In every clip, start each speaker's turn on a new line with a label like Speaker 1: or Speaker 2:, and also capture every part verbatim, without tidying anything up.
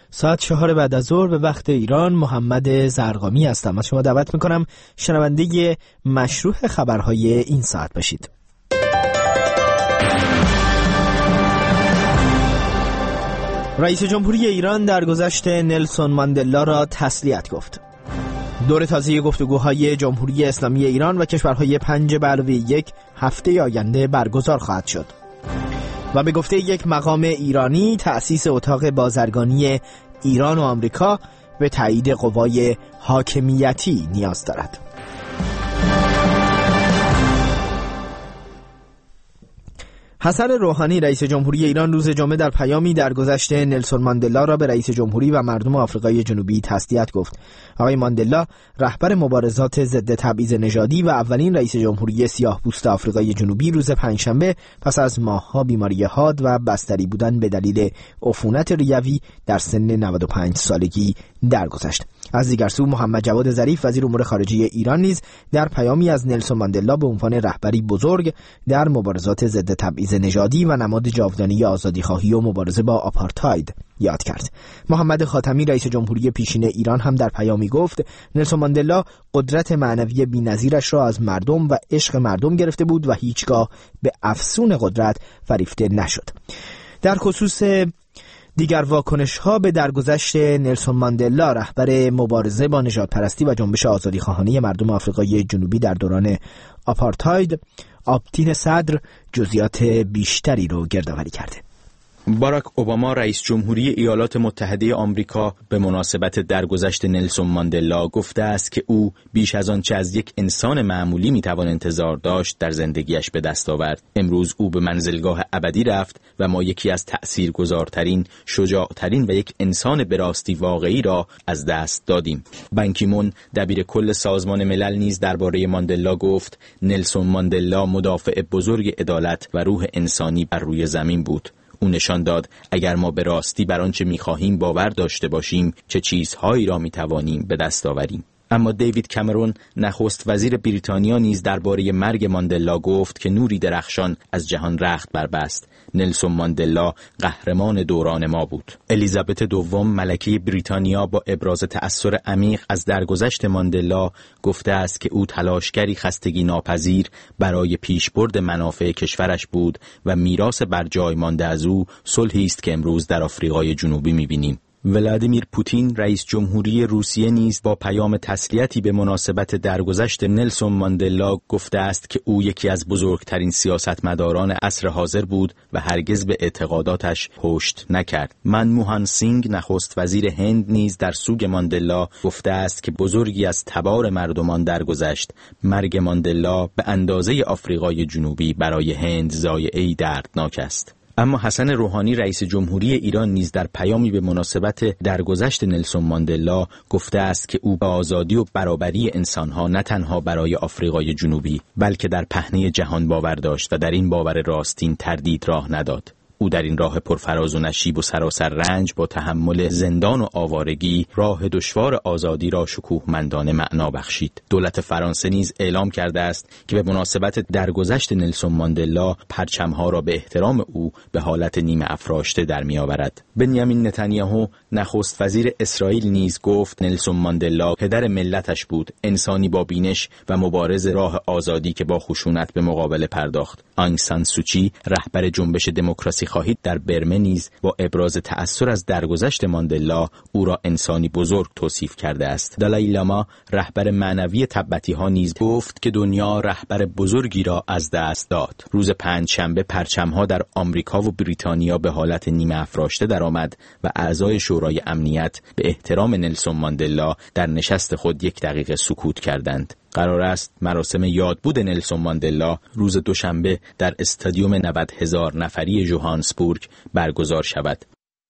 Speaker 1: ساعت چهار بعد از ظهر به وقت ایران. محمد زرقامی هستم. از شما دعوت میکنم شنونده مشروع خبرهای این ساعت باشید. رئیس جمهوری ایران درگذشت نلسون ماندلا را تسلیت گفت. دور تازه گفتگوهای جمهوری اسلامی ایران و کشورهای پنج به علاوه یک هفته آینده برگزار خواهد شد. و به گفته یک مقام ایرانی تأسیس اتاق بازرگانی ایران و آمریکا به تایید قوای حاکمیتی نیاز دارد. حسن روحانی رئیس جمهوری ایران روز جمعه در پیامی درگذشت نلسون ماندلا را به رئیس جمهوری و مردم آفریقای جنوبی تسلیت گفت. آقای ماندلا رهبر مبارزات ضد تبعیض نژادی و اولین رئیس جمهوری سیاه‌پوست آفریقای جنوبی روز پنجشنبه پس از ماه‌ها بیماری حاد و بستری بودن به دلیل عفونت ریوی در سن نود و پنج سالگی درگذشت. از دیگر سو محمد جواد ظریف وزیر امور خارجه ایران نیز در پیامی از نلسون ماندلا به عنوان رهبری بزرگ در مبارزات ضد تبعیض نژادی و نماد جاودانی آزادیخواهی و مبارزه با آپارتاید یاد کرد. محمد خاتمی رئیس جمهوری پیشین ایران هم در پیامی گفت نلسون ماندلا قدرت معنوی بی‌نظیرش را از مردم و عشق مردم گرفته بود و هیچگاه به افسون قدرت فریفته نشد. در خصوص دیگر واکنش ها به درگذشت نلسون ماندلا رهبر مبارزه با نژادپرستی و جنبش آزادیخواهانه مردم آفریقای جنوبی در دوران آپارتاید، آبتین صدر جزئیات بیشتری رو گردآوری کرده.
Speaker 2: باراک اوباما رئیس جمهوری ایالات متحده آمریکا به مناسبت درگذشت نلسون ماندلا گفته است که او بیش از آنچه از یک انسان معمولی میتوان انتظار داشت در زندگیش به دست آورد. امروز او به منزلگاه ابدی رفت و ما یکی از تأثیرگذارترین، شجاعترین و یک انسان به راستی واقعی را از دست دادیم. بان کی مون دبیر کل سازمان ملل نیز درباره ماندلا گفت نلسون ماندلا مدافع بزرگ عدالت و روح انسانی بر روی زمین بود. او نشان داد اگر ما به راستی بر آنچه می‌خواهیم باور داشته باشیم چه چیزهایی را می‌توانیم به دست آوریم. اما دیوید کامرون نخست وزیر بریتانیا نیز درباره مرگ ماندلا گفت که نوری درخشان از جهان رخت بربست. نلسون ماندلا قهرمان دوران ما بود. الیزابت دوم ملکه بریتانیا با ابراز تأثیر عمیق از درگذشت ماندلا گفته است که او تلاشگری خستگی ناپذیر برای پیشبرد منافع کشورش بود و میراث بر جای مانده از او صلحی است که امروز در آفریقای جنوبی می‌بینیم. ولادیمیر پوتین رئیس جمهوری روسیه نیز با پیام تسلیتی به مناسبت درگذشت نلسون ماندلا گفته است که او یکی از بزرگترین سیاستمداران عصر حاضر بود و هرگز به اعتقاداتش پشت نکرد. منموهان سینگ نخست وزیر هند نیز در سوگ ماندلا گفته است که بزرگی از تبار مردمان درگذشت. مرگ ماندلا به اندازه آفریقای جنوبی برای هند ضایعه‌ای دردناک است. اما حسن روحانی رئیس جمهوری ایران نیز در پیامی به مناسبت درگذشت نلسون ماندلا گفته است که او به آزادی و برابری انسانها نه تنها برای آفریقای جنوبی بلکه در پهنه جهان باور داشت و در این باور راستین تردید راه نداد. او در این راه پرفراز و نشیب و سراسر رنج با تحمل زندان و آوارگی راه دشوار آزادی را شکوهمندانه معنا بخشید. دولت فرانسه نیز اعلام کرده است که به مناسبت درگذشت نلسون ماندلا پرچم‌ها را به احترام او به حالت نیمه افراشته در می‌آورد. بنیامین نتانیاهو نخست وزیر اسرائیل نیز گفت نلسون ماندلا پدر ملتش بود، انسانی با بینش و مبارز راه آزادی که با خشونت به مقابله پرداخت. آنگ سان سوچی رهبر جنبش دموکراسی خواهید در برمه نیز با ابراز تأثیر از درگذشت ماندلا او را انسانی بزرگ توصیف کرده است. دالای لاما رهبر معنوی تبتی ها نیز گفت که دنیا رهبر بزرگی را از دست داد. روز پنجشنبه پرچم ها در آمریکا و بریتانیا به حالت نیمه افراشته درآمد و اعضای شورای امنیت به احترام نلسون ماندلا در نشست خود یک دقیقه سکوت کردند. قرار است مراسم یادبود نلسون ماندلا روز دوشنبه در استادیوم نود هزار نفری جوهانسبورگ برگزار شود.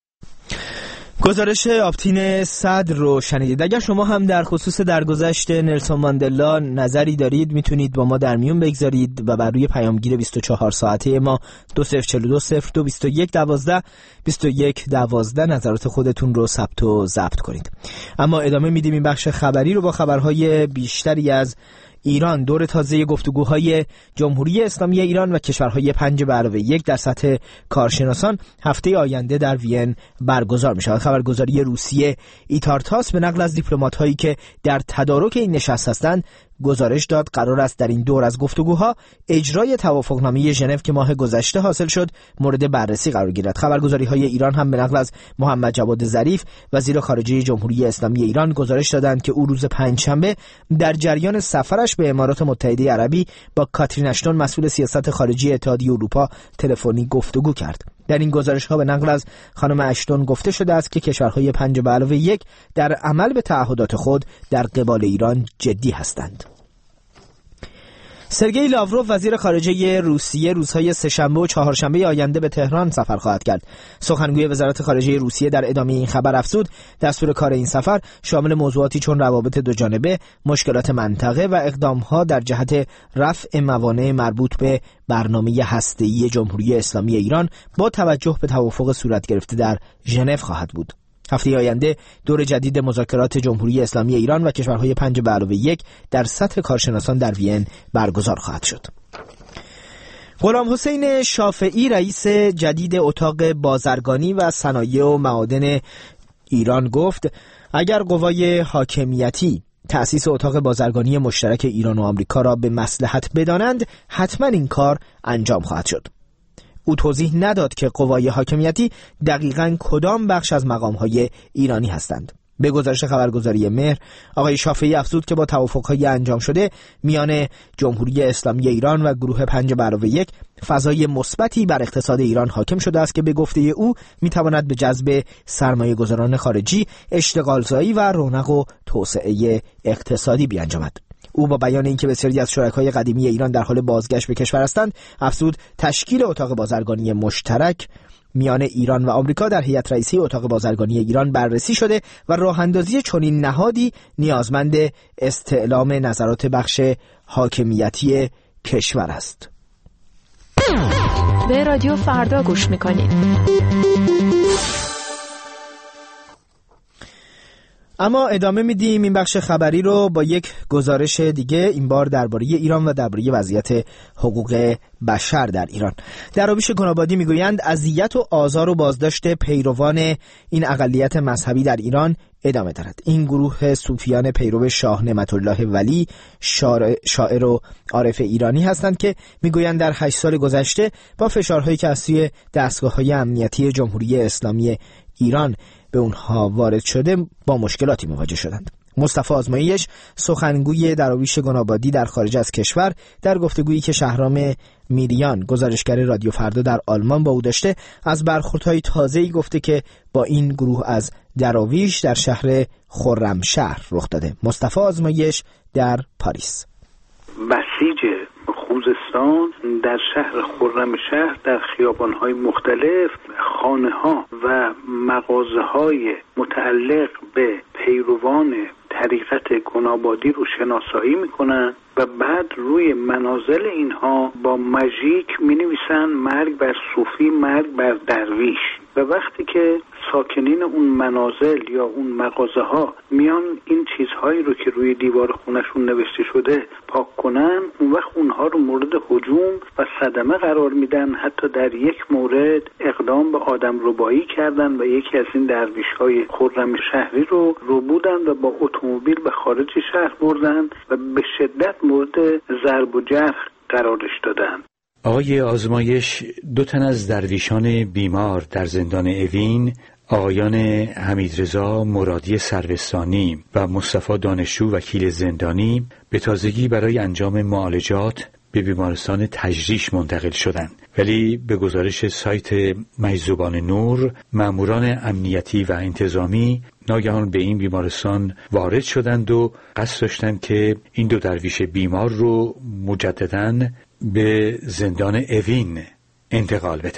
Speaker 1: گزارش آبتین صدر رو شنیدید. اگر شما هم در خصوص درگذشت نلسون ماندلا نظری دارید میتونید با ما در میون بگذارید و بر روی پیامگیر بیست و چهار ساعته ما دو صفر چهار دو صفر دو بیست و یک دوازده بیست و یک دوازده نظرات خودتون رو ثبت و ضبط کنید. اما ادامه میدیم این بخش خبری رو با خبرهای بیشتری از ایران دور تازه گفتگوهای جمهوری اسلامی ایران و کشورهای پنج به علاوه یک در سطح کارشناسان هفته آینده در وین برگزار می شود. خبرگزاری روسیه ایتارتاس به نقل از دیپلمات‌هایی که در تدارک این نشست هستند گزارش داد قرار است در این دور از گفتگوها اجرای توافقنامه ژنو که ماه گذشته حاصل شد مورد بررسی قرار گیرد. خبرگزاری‌های ایران هم به نقل از محمد جواد ظریف وزیر خارجه جمهوری اسلامی ایران گزارش دادند که او روز پنجشنبه در جریان سفرش به امارات متحده عربی با کاترین اشتون مسئول سیاست خارجی اتحادیه اروپا تلفنی گفتگو کرد. در این گزارش‌ها به نقل از خانم اشتون گفته شده است که کشورهای پنج به علاوه یک در عمل به تعهدات خود در قبال ایران جدی هستند. سرگئی لاوروف وزیر خارجه روسیه روزهای سه‌شنبه و چهارشنبه آینده به تهران سفر خواهد کرد. سخنگوی وزارت خارجه روسیه در ادامه این خبر افزود دستور کار این سفر شامل موضوعاتی چون روابط دوجانبه، مشکلات منطقه و اقدام‌ها در جهت رفع موانع مربوط به برنامه هسته‌ای جمهوری اسلامی ایران با توجه به توافق صورت گرفته در ژنو خواهد بود. هفته آینده دور جدید مذاکرات جمهوری اسلامی ایران و کشورهای پنج به علاوه یک در سطح کارشناسان در وین برگزار خواهد شد. غلام حسین شافعی رئیس جدید اتاق بازرگانی و صنایع و معادن ایران گفت اگر قوای حاکمیتی تأسیس اتاق بازرگانی مشترک ایران و آمریکا را به مصلحت بدانند حتما این کار انجام خواهد شد. او توضیح نداد که قوای حاکمیتی دقیقاً کدام بخش از مقام‌های ایرانی هستند. به گزارش خبرگزاری مهر، آقای شافعی افزود که با توافق‌های انجام شده میان جمهوری اسلامی ایران و گروه پنج به علاوه یک فضای مثبتی بر اقتصاد ایران حاکم شده است که به گفته او میتواند به جذب سرمایه‌گذاران خارجی، اشتغالزایی و رونق و توسعه اقتصادی بیانجامد. او با بیان اینکه بسیاری از شرکای قدیمی ایران در حال بازگشت به کشور هستند، افزود تشکیل اتاق بازرگانی مشترک میان ایران و آمریکا در هیئت رئیسه اتاق بازرگانی ایران بررسی شده و راه اندازی چنین نهادی نیازمند استعلام نظرات بخش حاکمیتی کشور است.
Speaker 3: به رادیو فردا گوش میکنید.
Speaker 1: اما ادامه میدیم این بخش خبری رو با یک گزارش دیگه، این بار درباره ایران و درباره وضعیت حقوق بشر در ایران. دراویش گنابادی میگویند اذیت و آزار و بازداشت پیروان این اقلیت مذهبی در ایران ادامه دارد. این گروه صوفیان پیرو شاه نعمت الله ولی شاعر, شاعر و عارف ایرانی هستند که میگویند در هشت سال گذشته با فشارهایی که از سوی دستگاه‌های امنیتی جمهوری اسلامی ایران به اونها وارد شده با مشکلاتی مواجه شدند. مصطفی آزمایش سخنگوی دراویش گنابادی در خارج از کشور در گفتگویی که شهرام میریان گزارشگر رادیو فردا در آلمان با او داشته از برخوردهای تازه‌ای گفته که با این گروه از دراویش در شهر خرمشهر رخ داده. مصطفی آزمایش در پاریس.
Speaker 4: بسیج خوزستان در شهر خرمشهر در خیابان‌های مختلف خانه‌ها و مغازه‌های متعلق به پیروان طریقت گنابادی رو شناسایی میکنن و بعد روی منازل اینها با مژیک مینویسن مرگ بر صوفی، مرگ بر درویش. و وقتی که ساکنین اون منازل یا اون مغازه ها میان این چیزهایی رو که روی دیوار خونشون نوشته شده پاک کنن، اون وقت اونها رو مورد هجوم و صدمه قرار میدن. حتی در یک مورد اقدام به آدمربایی کردن و یکی از این درویش‌های خرمشهری رو ربودن و با اتومبیل به خارج شهر بردن و به شدت مورد ضرب و جرح قرارش دادن.
Speaker 5: آقای آزمایش، دو تن از درویشان بیمار در زندان اوین، آقایان حمیدرضا مرادی سروستانی و مصطفی دانشجو وکیل زندانی، به تازگی برای انجام معالجات به بیمارستان تجریش منتقل شدند. ولی به گزارش سایت مجذوبان نور، ماموران امنیتی و انتظامی ناگهان به این بیمارستان وارد شدند و قصد داشتند که این دو درویش بیمار رو مجدداً به زندان اوین انتقال بدن.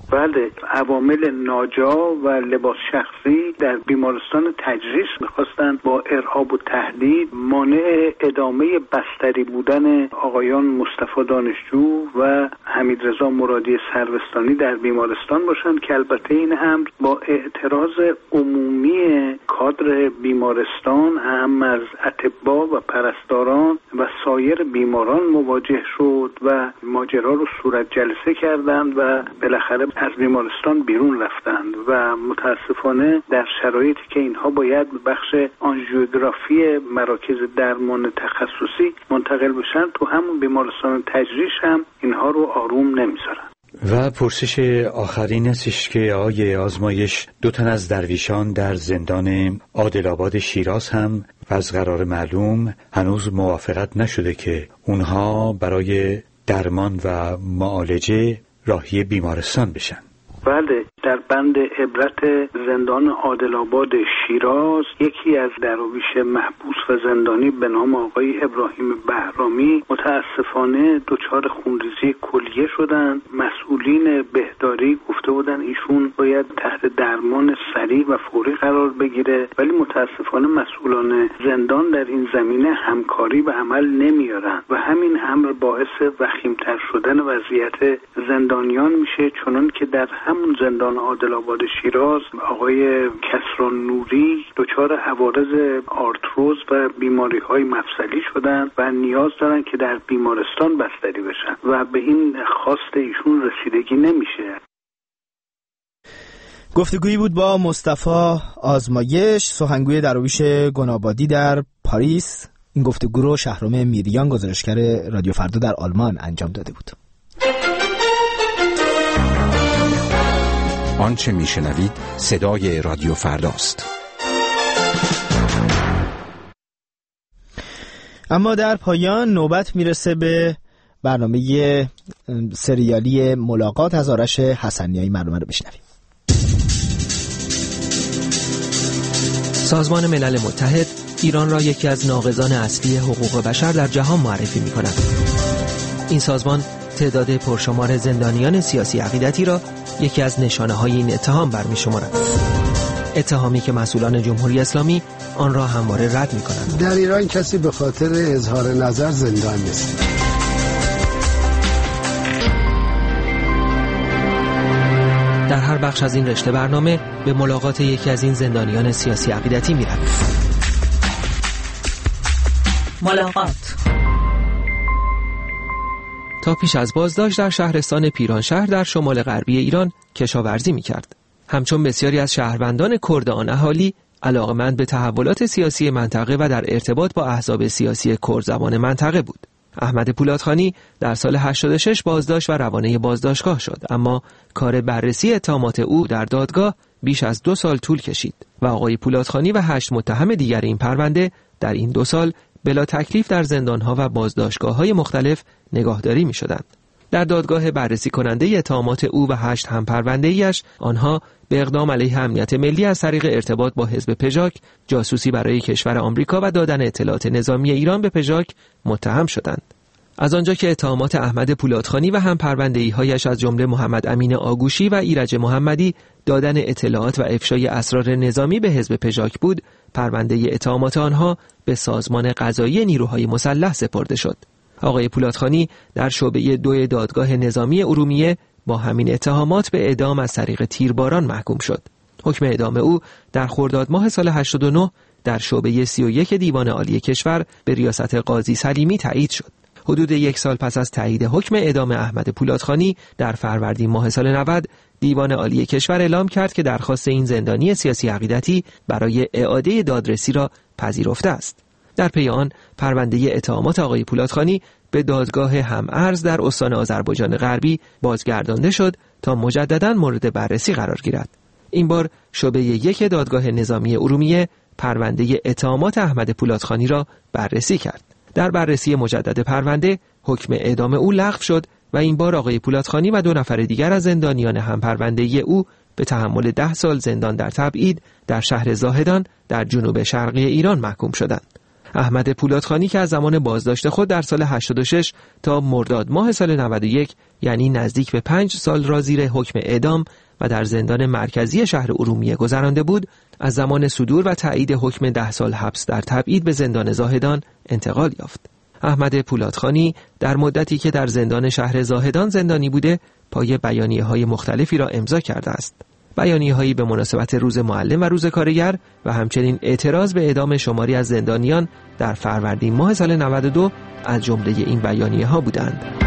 Speaker 4: بله، عوامل ناجا و لباس شخصی در بیمارستان تجریش میخواستن با ارهاب و تهدید مانع ادامه بستری بودن آقایان مصطفی دانشجو و حمیدرضا مرادی سروستانی در بیمارستان باشند که البته این امر با اعتراض عمومی کادر بیمارستان، هم از اطباء و پرستاران و سایر بیماران مواجه شد و ماجرا رو صورت جلسه کردند و بالاخره از بیمارستان بیرون رفتند و متاسفانه در شرایطی که اینها باید به بخش آنژیوگرافی مراکز درمان تخصصی منتقل بشن، تو همون بیمارستان تجریش هم اینها رو آروم نمیذارن.
Speaker 5: و پرسش آخرین استش که آقای آزمایش، دو تن از درویشان در زندان عادل‌آباد شیراز هم از قرار معلوم هنوز موافقت نشده که اونها برای درمان و معالجه راهی بیمارستان بشن.
Speaker 4: بله، در بند عبرت زندان عادل‌آباد شیراز یکی از دراویش محبوس و زندانی به نام آقای ابراهیم بهرامی متاسفانه دچار خونریزی کلیه شدند. مسئولین بهداری گفته بودن ایشون باید تحت درمان سریع و فوری قرار بگیره، ولی متاسفانه مسئولان زندان در این زمینه همکاری به عمل نمیارن و همین امر باعث وخیم‌تر شدن وضعیت زندانیان میشه، چنان که در همون زندان عادل‌آباد شیراز آقای کسران نوری دچار عوارض آرتروز و بیماری‌های مفصلی شدن و نیاز دارن که در بیمارستان بستری بشن و به این خواست ایشون رسیدگی نمیشه.
Speaker 1: گفتگویی بود با مصطفی آزمایش، سخنگوی دراویش گنابادی در پاریس. این گفتگو رو شهرام میریان، گزارشگر رادیو فردا در آلمان، انجام داده بود.
Speaker 6: آنچه میشنوید صدای رادیو فرداست.
Speaker 1: اما در پایان نوبت میرسه به برنامه سریالی ملاقات از آرش حسنیایی. برنامه رو بشنویم.
Speaker 7: سازمان ملل متحد ایران را یکی از ناقضان اصلی حقوق بشر در جهان معرفی می‌کند. این سازمان تعداد پرشمار زندانیان سیاسی عقیدتی را یکی از نشانه‌های این اتهام برمی‌شمارد. اتهامی که مسئولان جمهوری اسلامی آن را همواره رد می‌کنند.
Speaker 8: در ایران کسی به خاطر اظهار نظر زندان نیست.
Speaker 7: در هر بخش از این رشته برنامه به ملاقات یکی از این زندانیان سیاسی عقیدتی می‌رویم.
Speaker 3: ملاقات.
Speaker 7: تا پیش از بازداشت در شهرستان پیرانشهر در شمال غربی ایران کشاورزی می‌کرد. همچون بسیاری از شهروندان کرد آن اهالی علاقه‌مند به تحولات سیاسی منطقه و در ارتباط با احزاب سیاسی کرد زبان منطقه بود. احمد پولادخانی در سال هشتاد و شش بازداشت و روانه بازداشتگاه شد، اما کار بررسی اتهامات او در دادگاه بیش از دو سال طول کشید و آقای پولادخانی و هشت متهم دیگر این پرونده در این دو سال بلا تکلیف در زندانها و بازداشتگاه‌های مختلف نگاهداری می‌شدند. در دادگاه بررسی کننده اتهامات او و هشت هم پرونده‌ایش، آنها به اقدام علیه امنیت ملی از طریق ارتباط با حزب پژاک، جاسوسی برای کشور آمریکا و دادن اطلاعات نظامی ایران به پژاک متهم شدند. از آنجا که اتهامات احمد پولادخانی و هم پرونده‌ای‌هایش از جمله محمد امین آگوشی و ایرج محمدی دادن اطلاعات و افشای اسرار نظامی به حزب پژاک بود، پرونده اتهامات آنها به سازمان قضایی نیروهای مسلح سپرده شد. آقای پولادخانی در شعبه دو دادگاه نظامی ارومیه با همین اتهامات به اعدام از طریق تیرباران محکوم شد. حکم اعدام او در خرداد ماه سال هشتاد و نه در شعبه سی و یک دیوان عالی کشور به ریاست قاضی سلیمی تایید شد. حدود یک سال پس از تایید حکم اعدام احمد پولادخانی در فروردین ماه سال نود، دیوان عالی کشور اعلام کرد که درخواست این زندانی سیاسی عقیدتی برای اعاده دادرسی را پذیرفته است. در پی آن پرونده اتهامات آقای پولادخانی به دادگاه هم‌ارز در استان آذربایجان غربی بازگردانده شد تا مجدداً مورد بررسی قرار گیرد. این بار شعبه یک دادگاه نظامی ارومیه پرونده اتهامات احمد پولادخانی را بررسی کرد. در بررسی مجدد پرونده حکم اعدام او لغو شد و این بار آقای پولادخانی و دو نفر دیگر از زندانیان هم پرونده او به تحمل ده سال زندان در تبعید در شهر زاهدان در جنوب شرقی ایران محکوم شدند. احمد پولادخانی که از زمان بازداشت خود در سال هشتاد و شش تا مرداد ماه سال نود و یک، یعنی نزدیک به پنج سال را زیر حکم اعدام و در زندان مرکزی شهر ارومیه گذرانده بود، از زمان صدور و تایید حکم ده سال حبس در تبعید به زندان زاهدان انتقال یافت. احمد پولادخانی در مدتی که در زندان شهر زاهدان زندانی بوده، پای بیانیه‌های مختلفی را امضا کرده است. بیانیه‌هایی به مناسبت روز معلم و روز کارگر و همچنین اعتراض به اعدام شماری از زندانیان در فروردین ماه سال نود و دو از جمله این بیانیه‌ها بودند.